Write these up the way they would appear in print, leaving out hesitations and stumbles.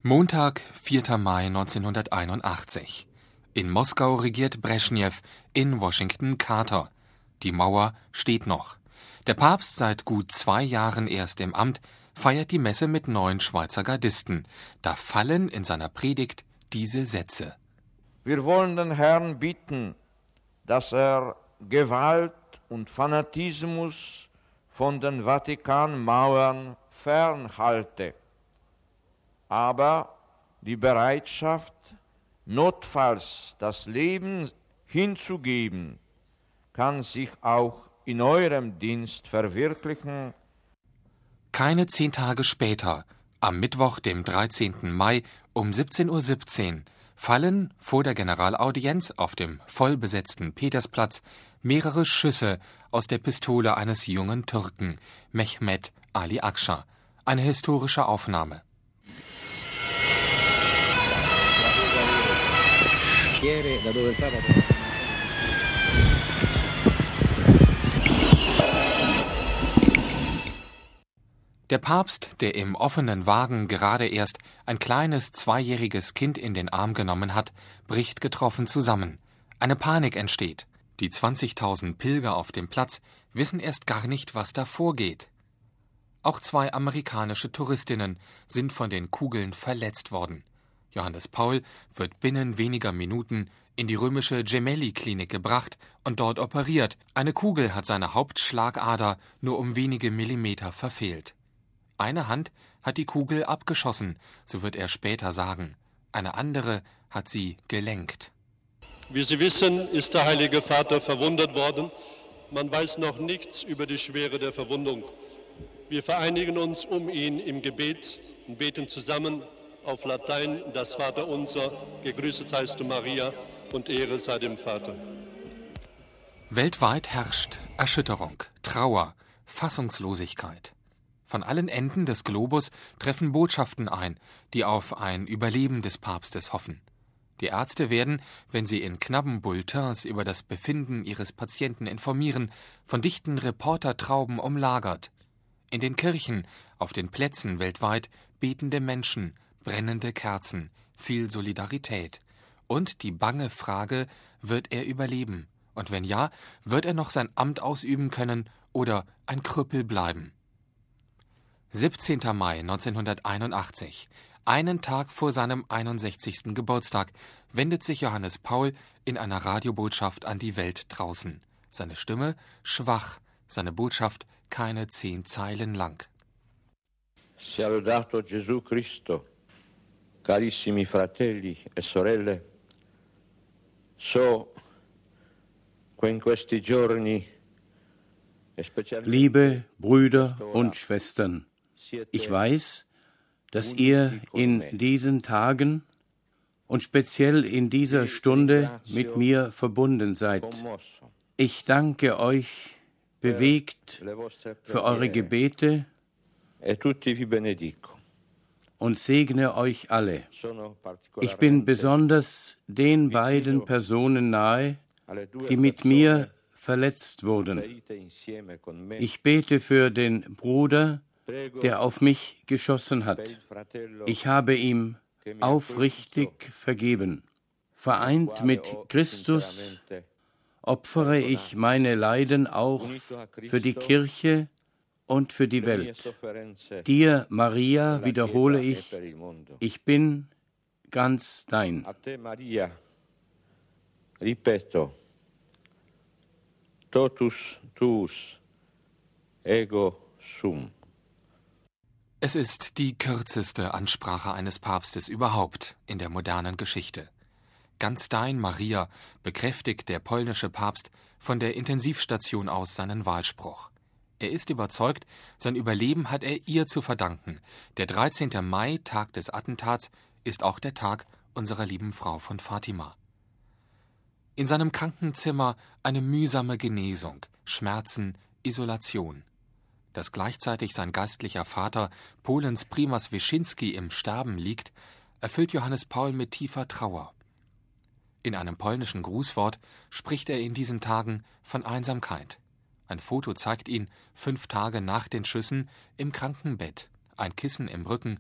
Montag, 4. Mai 1981. In Moskau regiert Breschnew, in Washington Carter. Die Mauer steht noch. Der Papst, seit gut 2 Jahren erst im Amt, feiert die Messe mit 9 Schweizer Gardisten. Da fallen in seiner Predigt diese Sätze. Wir wollen den Herrn bitten, dass er Gewalt und Fanatismus von den Vatikanmauern fernhalte, aber die Bereitschaft, notfalls das Leben hinzugeben, kann sich auch in eurem Dienst verwirklichen. Keine 10 Tage später, am Mittwoch, dem 13. Mai um 17:17 Uhr, fallen vor der Generalaudienz auf dem vollbesetzten Petersplatz mehrere Schüsse aus der Pistole eines jungen Türken, Mehmet Ali Akşar. Eine historische Aufnahme. Der Papst, der im offenen Wagen gerade erst ein kleines 2-jähriges Kind in den Arm genommen hat, bricht getroffen zusammen. Eine Panik entsteht. Die 20.000 Pilger auf dem Platz wissen erst gar nicht, was da vorgeht. Auch 2 amerikanische Touristinnen sind von den Kugeln verletzt worden. Johannes Paul wird binnen weniger Minuten in die römische Gemelli-Klinik gebracht und dort operiert. Eine Kugel hat seine Hauptschlagader nur um wenige Millimeter verfehlt. Eine Hand hat die Kugel abgeschossen, so wird er später sagen. Eine andere hat sie gelenkt. Wie Sie wissen, ist der Heilige Vater verwundet worden. Man weiß noch nichts über die Schwere der Verwundung. Wir vereinigen uns um ihn im Gebet und beten zusammen auf Latein das Vaterunser, gegrüßet seist du Maria und Ehre sei dem Vater. Weltweit herrscht Erschütterung, Trauer, Fassungslosigkeit. Von allen Enden des Globus treffen Botschaften ein, die auf ein Überleben des Papstes hoffen. Die Ärzte werden, wenn sie in knappen Bulletins über das Befinden ihres Patienten informieren, von dichten Reportertrauben umlagert. In den Kirchen, auf den Plätzen weltweit betende Menschen, brennende Kerzen, viel Solidarität. Und die bange Frage, wird er überleben? Und wenn ja, wird er noch sein Amt ausüben können oder ein Krüppel bleiben? 17. Mai 1981, einen Tag vor seinem 61. Geburtstag, wendet sich Johannes Paul in einer Radiobotschaft an die Welt draußen. Seine Stimme schwach, seine Botschaft keine 10 Zeilen lang. Sia lodato Gesù Cristo, carissimi fratelli e sorelle, so che in questi giorni Liebe Brüder und Schwestern, ich weiß, dass ihr in diesen Tagen und speziell in dieser Stunde mit mir verbunden seid. Ich danke euch bewegt für eure Gebete und segne euch alle. Ich bin besonders den beiden Personen nahe, die mit mir verletzt wurden. Ich bete für den Bruder, der auf mich geschossen hat. Ich habe ihm aufrichtig vergeben. Vereint mit Christus opfere ich meine Leiden auch für die Kirche und für die Welt. Dir, Maria, wiederhole ich bin ganz dein. Ripeto, totus tuus, ego sum. Es ist die kürzeste Ansprache eines Papstes überhaupt in der modernen Geschichte. Ganz dein, Maria, bekräftigt der polnische Papst von der Intensivstation aus seinen Wahlspruch. Er ist überzeugt, sein Überleben hat er ihr zu verdanken. Der 13. Mai, Tag des Attentats, ist auch der Tag unserer lieben Frau von Fatima. In seinem Krankenzimmer eine mühsame Genesung, Schmerzen, Isolation. Dass gleichzeitig sein geistlicher Vater, Polens Prymas Wyszynski, im Sterben liegt, erfüllt Johannes Paul mit tiefer Trauer. In einem polnischen Grußwort spricht er in diesen Tagen von Einsamkeit. Ein Foto zeigt ihn 5 Tage nach den Schüssen im Krankenbett, ein Kissen im Rücken,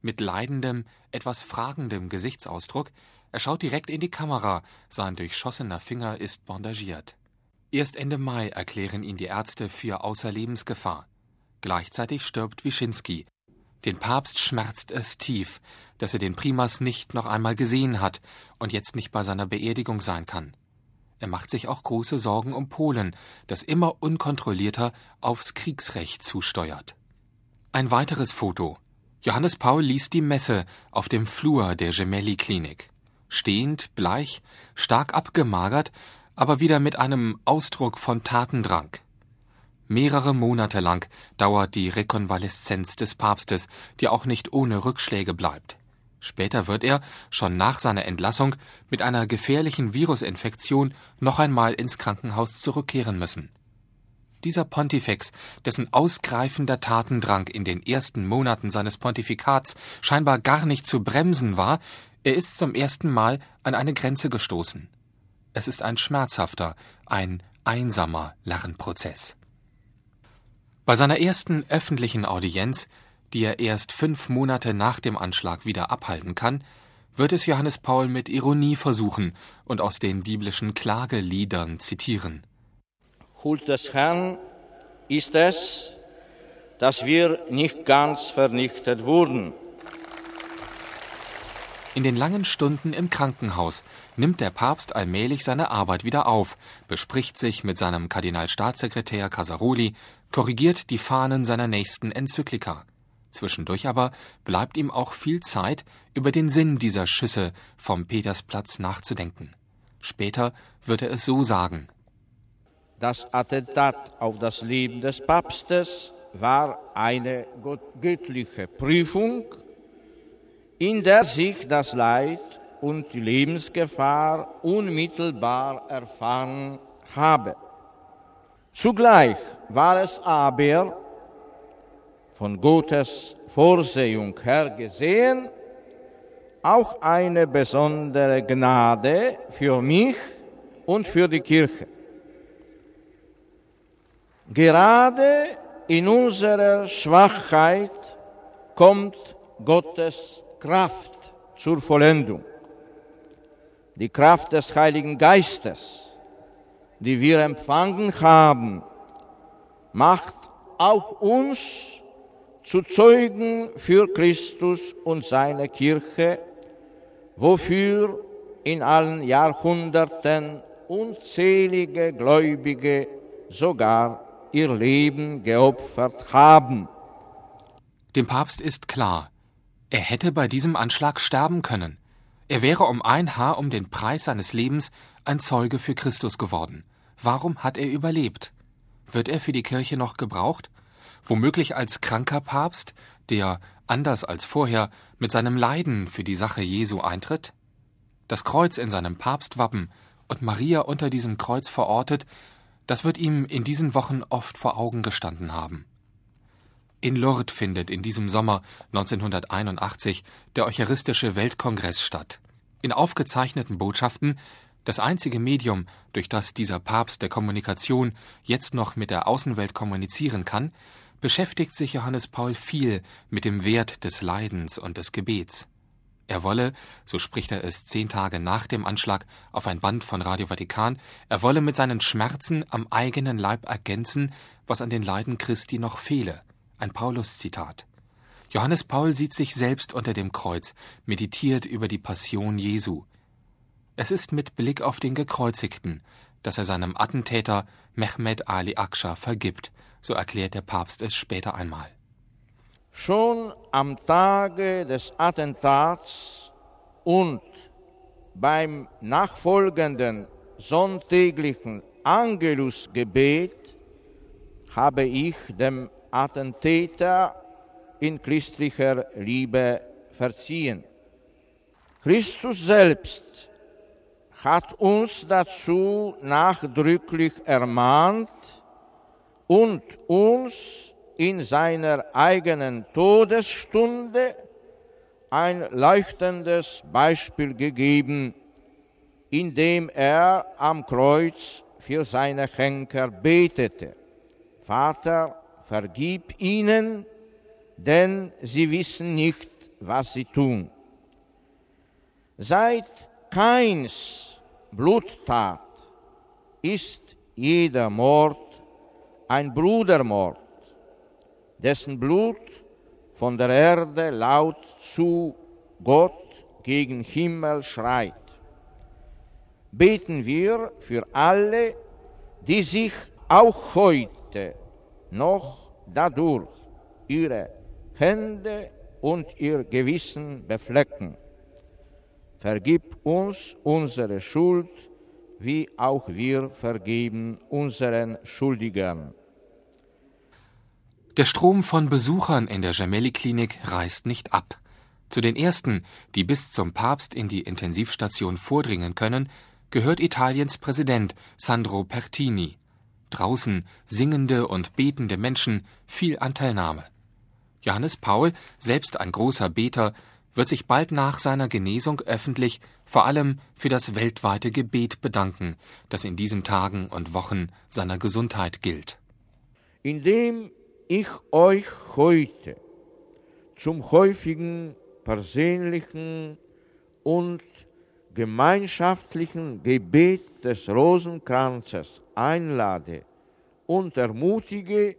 Mit leidendem, etwas fragendem Gesichtsausdruck, er schaut direkt in die Kamera, sein durchschossener Finger ist bandagiert. Erst Ende Mai erklären ihn die Ärzte für außer Lebensgefahr. Gleichzeitig stirbt Wyszynski. Den Papst schmerzt es tief, dass er den Primas nicht noch einmal gesehen hat und jetzt nicht bei seiner Beerdigung sein kann. Er macht sich auch große Sorgen um Polen, das immer unkontrollierter aufs Kriegsrecht zusteuert. Ein weiteres Foto. Johannes Paul liest die Messe auf dem Flur der Gemelli-Klinik. Stehend, bleich, stark abgemagert, aber wieder mit einem Ausdruck von Tatendrang. Mehrere Monate lang dauert die Rekonvaleszenz des Papstes, die auch nicht ohne Rückschläge bleibt. Später wird er, schon nach seiner Entlassung, mit einer gefährlichen Virusinfektion noch einmal ins Krankenhaus zurückkehren müssen. Dieser Pontifex, dessen ausgreifender Tatendrang in den ersten Monaten seines Pontifikats scheinbar gar nicht zu bremsen war, er ist zum ersten Mal an eine Grenze gestoßen. Es ist ein schmerzhafter, ein einsamer Lernprozess. Bei seiner ersten öffentlichen Audienz, die er erst 5 Monate nach dem Anschlag wieder abhalten kann, wird es Johannes Paul mit Ironie versuchen und aus den biblischen Klageliedern zitieren. Huld des Herrn ist es, dass wir nicht ganz vernichtet wurden. In den langen Stunden im Krankenhaus nimmt der Papst allmählich seine Arbeit wieder auf, bespricht sich mit seinem Kardinalstaatssekretär Casaroli, korrigiert die Fahnen seiner nächsten Enzyklika. Zwischendurch aber bleibt ihm auch viel Zeit, über den Sinn dieser Schüsse vom Petersplatz nachzudenken. Später wird er es so sagen: Das Attentat auf das Leben des Papstes war eine göttliche Prüfung, in der sich das Leid und die Lebensgefahr unmittelbar erfahren habe. Zugleich war es aber, von Gottes Vorsehung her gesehen, auch eine besondere Gnade für mich und für die Kirche. Gerade in unserer Schwachheit kommt Gottes Kraft zur Vollendung. Die Kraft des Heiligen Geistes, die wir empfangen haben, macht auch uns zu Zeugen für Christus und seine Kirche, wofür in allen Jahrhunderten unzählige Gläubige sogar ihr Leben geopfert haben. Dem Papst ist klar, er hätte bei diesem Anschlag sterben können. Er wäre um ein Haar um den Preis seines Lebens ein Zeuge für Christus geworden. Warum hat er überlebt? Wird er für die Kirche noch gebraucht? Womöglich als kranker Papst, der, anders als vorher, mit seinem Leiden für die Sache Jesu eintritt? Das Kreuz in seinem Papstwappen und Maria unter diesem Kreuz verortet, das wird ihm in diesen Wochen oft vor Augen gestanden haben. In Lourdes findet in diesem Sommer 1981 der Eucharistische Weltkongress statt. In aufgezeichneten Botschaften, das einzige Medium, durch das dieser Papst der Kommunikation jetzt noch mit der Außenwelt kommunizieren kann, beschäftigt sich Johannes Paul viel mit dem Wert des Leidens und des Gebets. Er wolle, so spricht er es 10 Tage nach dem Anschlag auf ein Band von Radio Vatikan, er wolle mit seinen Schmerzen am eigenen Leib ergänzen, was an den Leiden Christi noch fehle. Ein Paulus-Zitat. Johannes Paul sieht sich selbst unter dem Kreuz, meditiert über die Passion Jesu. Es ist mit Blick auf den Gekreuzigten, dass er seinem Attentäter Mehmet Ali Aksha vergibt, so erklärt der Papst es später einmal. Schon am Tage des Attentats und beim nachfolgenden sonntäglichen Angelusgebet habe ich dem Attentäter in christlicher Liebe verziehen. Christus selbst hat uns dazu nachdrücklich ermahnt und uns in seiner eigenen Todesstunde ein leuchtendes Beispiel gegeben, indem er am Kreuz für seine Henker betete: Vater, vergib ihnen, denn sie wissen nicht, was sie tun. Seit Kains Bluttat ist jeder Mord ein Brudermord, dessen Blut von der Erde laut zu Gott gegen Himmel schreit. Beten wir für alle, die sich auch heute noch dadurch ihre Hände und ihr Gewissen beflecken. Vergib uns unsere Schuld, wie auch wir vergeben unseren Schuldigern. Der Strom von Besuchern in der Gemelli-Klinik reißt nicht ab. Zu den ersten, die bis zum Papst in die Intensivstation vordringen können, gehört Italiens Präsident Sandro Pertini. Draußen singende und betende Menschen, viel Anteilnahme. Johannes Paul, selbst ein großer Beter, wird sich bald nach seiner Genesung öffentlich vor allem für das weltweite Gebet bedanken, das in diesen Tagen und Wochen seiner Gesundheit gilt. Indem ich euch heute zum häufigen, persönlichen und gemeinschaftlichen Gebet des Rosenkranzes einlade und ermutige,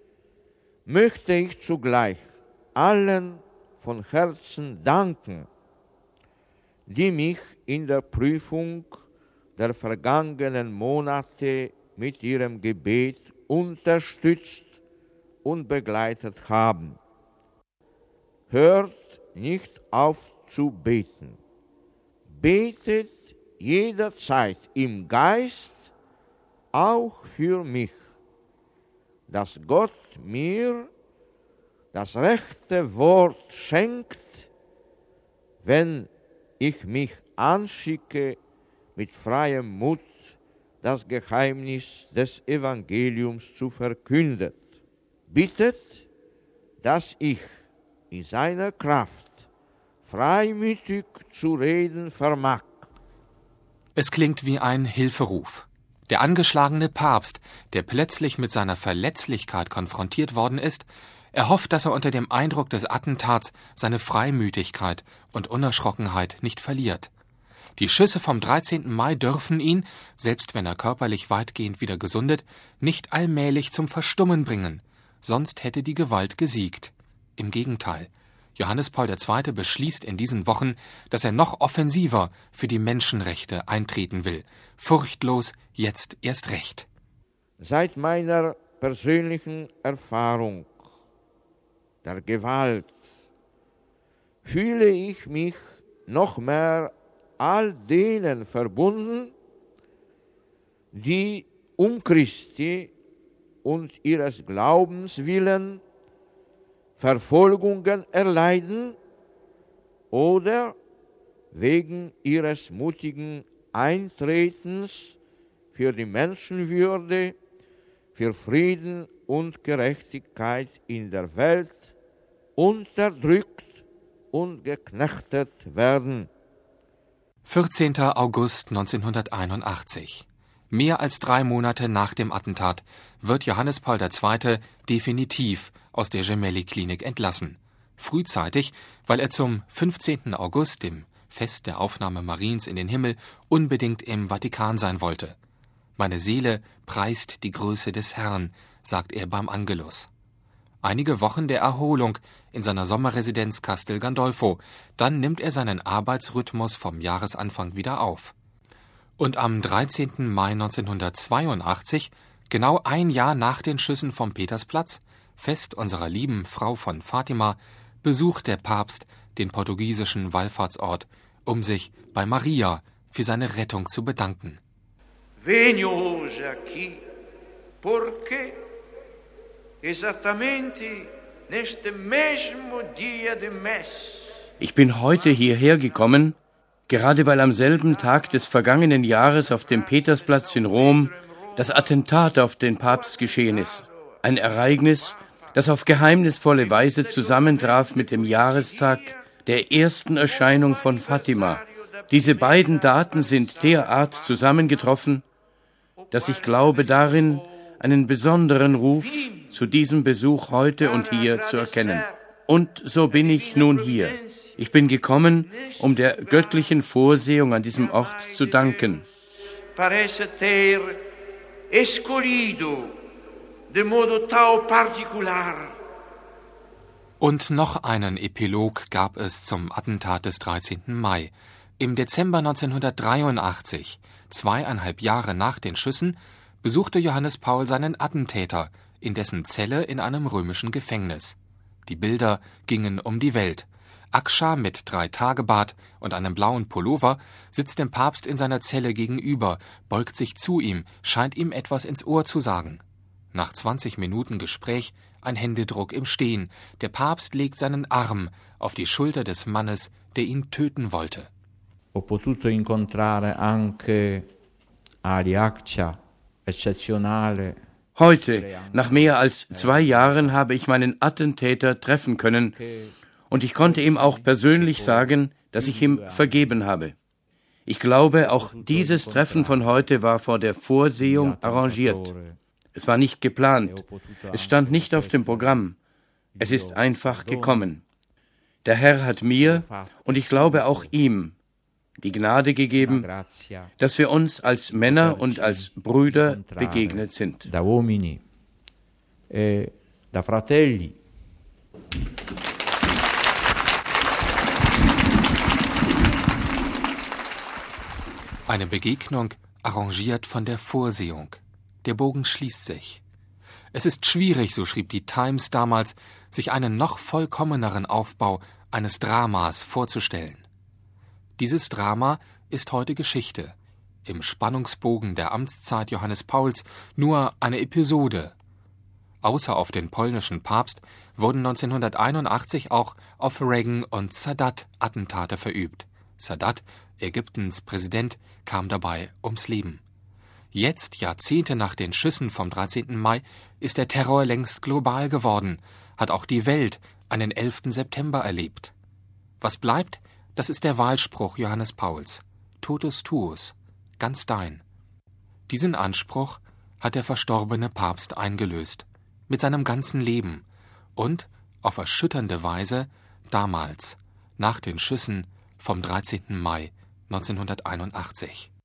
möchte ich zugleich allen von Herzen danken, die mich in der Prüfung der vergangenen Monate mit ihrem Gebet unterstützt und begleitet haben. Hört nicht auf zu beten. Betet jederzeit im Geist auch für mich, dass Gott mir das rechte Wort schenkt, wenn ich mich anschicke, mit freiem Mut das Geheimnis des Evangeliums zu verkünden. Bittet, dass ich in seiner Kraft freimütig zu reden vermag. Es klingt wie ein Hilferuf. Der angeschlagene Papst, der plötzlich mit seiner Verletzlichkeit konfrontiert worden ist, erhofft, dass er unter dem Eindruck des Attentats seine Freimütigkeit und Unerschrockenheit nicht verliert. Die Schüsse vom 13. Mai dürfen ihn, selbst wenn er körperlich weitgehend wieder gesundet, nicht allmählich zum Verstummen bringen, sonst hätte die Gewalt gesiegt. Im Gegenteil. Johannes Paul II. Beschließt in diesen Wochen, dass er noch offensiver für die Menschenrechte eintreten will. Furchtlos, jetzt erst recht. Seit meiner persönlichen Erfahrung der Gewalt fühle ich mich noch mehr all denen verbunden, die um Christi und ihres Glaubens willen Verfolgungen erleiden oder wegen ihres mutigen Eintretens für die Menschenwürde, für Frieden und Gerechtigkeit in der Welt unterdrückt und geknechtet werden. 14. August 1981. Mehr als 3 Monate nach dem Attentat wird Johannes Paul II. Definitiv aus der Gemelli-Klinik entlassen. Frühzeitig, weil er zum 15. August, dem Fest der Aufnahme Mariens in den Himmel, unbedingt im Vatikan sein wollte. »Meine Seele preist die Größe des Herrn«, sagt er beim Angelus. Einige Wochen der Erholung in seiner Sommerresidenz Castel Gandolfo, dann nimmt er seinen Arbeitsrhythmus vom Jahresanfang wieder auf. Und am 13. Mai 1982, genau ein Jahr nach den Schüssen vom Petersplatz, Fest unserer lieben Frau von Fatima, besucht der Papst den portugiesischen Wallfahrtsort, um sich bei Maria für seine Rettung zu bedanken. Venho hoje aqui porque esattamente neste mesmo dia de mês. Ich bin heute hierher gekommen, gerade weil am selben Tag des vergangenen Jahres auf dem Petersplatz in Rom das Attentat auf den Papst geschehen ist. Ein Ereignis, das auf geheimnisvolle Weise zusammentraf mit dem Jahrestag der ersten Erscheinung von Fatima. Diese beiden Daten sind derart zusammengetroffen, dass ich glaube, darin einen besonderen Ruf zu diesem Besuch heute und hier zu erkennen. Und so bin ich nun hier. Ich bin gekommen, um der göttlichen Vorsehung an diesem Ort zu danken. Und noch einen Epilog gab es zum Attentat des 13. Mai. Im Dezember 1983, 2,5 Jahre nach den Schüssen, besuchte Johannes Paul seinen Attentäter in dessen Zelle in einem römischen Gefängnis. Die Bilder gingen um die Welt. Akscha mit 3-Tage-Bart und einem blauen Pullover sitzt dem Papst in seiner Zelle gegenüber, beugt sich zu ihm, scheint ihm etwas ins Ohr zu sagen. Nach 20 Minuten Gespräch ein Händedruck im Stehen. Der Papst legt seinen Arm auf die Schulter des Mannes, der ihn töten wollte. Ho potuto incontrare anche Ali Akscha, eccezionale. Heute, nach mehr als 2 Jahren, habe ich meinen Attentäter treffen können und ich konnte ihm auch persönlich sagen, dass ich ihm vergeben habe. Ich glaube, auch dieses Treffen von heute war vor der Vorsehung arrangiert. Es war nicht geplant. Es stand nicht auf dem Programm. Es ist einfach gekommen. Der Herr hat mir, und ich glaube auch ihm, die Gnade gegeben, dass wir uns als Männer und als Brüder begegnet sind. Da uomini e da fratelli. Eine Begegnung arrangiert von der Vorsehung. Der Bogen schließt sich. Es ist schwierig, so schrieb die Times damals, sich einen noch vollkommeneren Aufbau eines Dramas vorzustellen. Dieses Drama ist heute Geschichte, im Spannungsbogen der Amtszeit Johannes Pauls nur eine Episode. Außer auf den polnischen Papst wurden 1981 auch auf Reagan und Sadat Attentate verübt. Sadat, Ägyptens Präsident, kam dabei ums Leben. Jetzt, Jahrzehnte nach den Schüssen vom 13. Mai, ist der Terror längst global geworden, hat auch die Welt einen 11. September erlebt. Was bleibt? Das ist der Wahlspruch Johannes Pauls. Totus tuus, ganz dein. Diesen Anspruch hat der verstorbene Papst eingelöst, mit seinem ganzen Leben und auf erschütternde Weise damals, nach den Schüssen vom 13. Mai 1981.